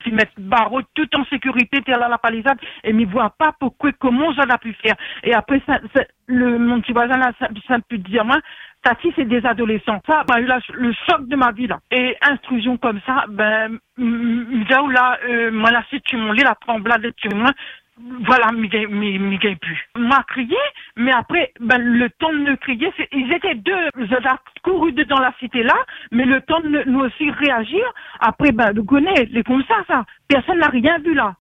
qui mettent barreau tout en sécurité derrière la palissade et m'y voient pas pourquoi, comment ça a pu faire. Et après, mon petit voisin là, ça peut dire, moi, Tati, c'est des adolescents. Ça m'a eu le choc de ma vie, là. Et instruction comme ça, moi, là, si tu m'en lis, la tremblade de tu moi, voilà, m'y gagne plus. M'a crié, mais après, le temps de nous crier, ils étaient deux. Ils ont couru dans la cité là, mais le temps de nous aussi réagir, après, le connaît, c'est comme ça. Personne n'a rien vu là.